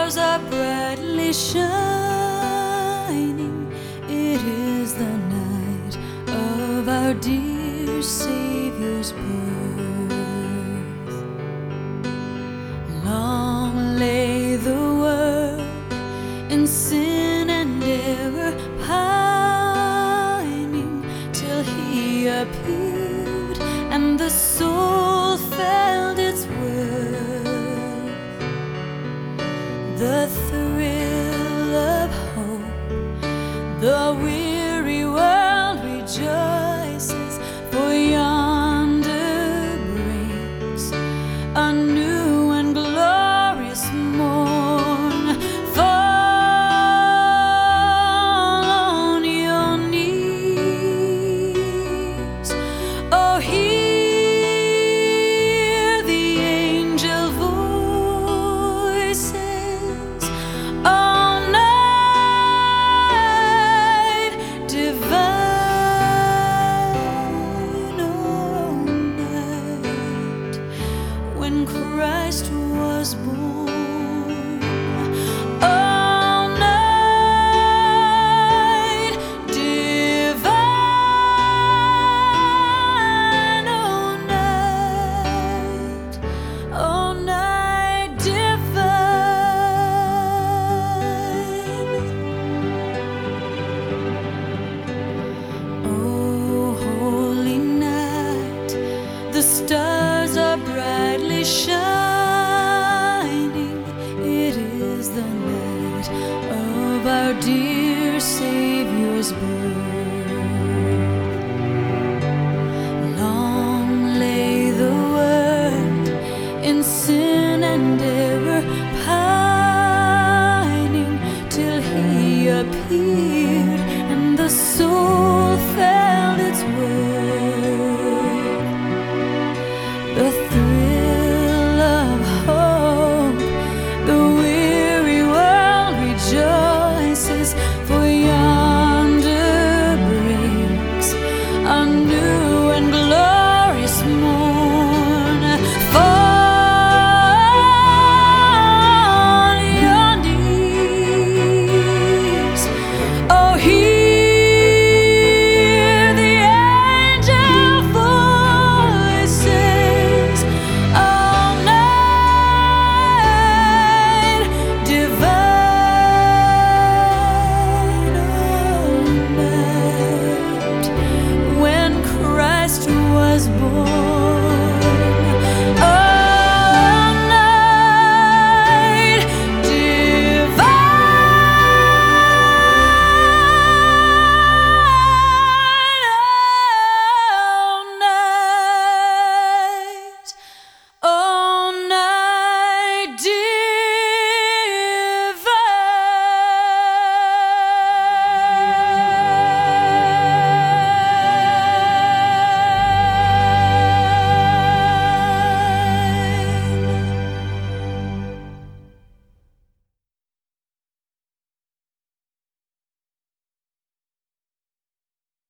stars are brightly shining. It is the night of our dear Savior's birth. Long lay the world in sin and error pining, till He appeared and the soul felt its worth. The thrill of hope, the weary world rejoices, for yonder breaks a new and glorious morn. Fall on your knees, oh, hear the angel voices. All night divine, all night when Christ was born. All night divine, all night divine. Oh, holy night, the stars are brightly shining. It is the night of our dear Savior's birth.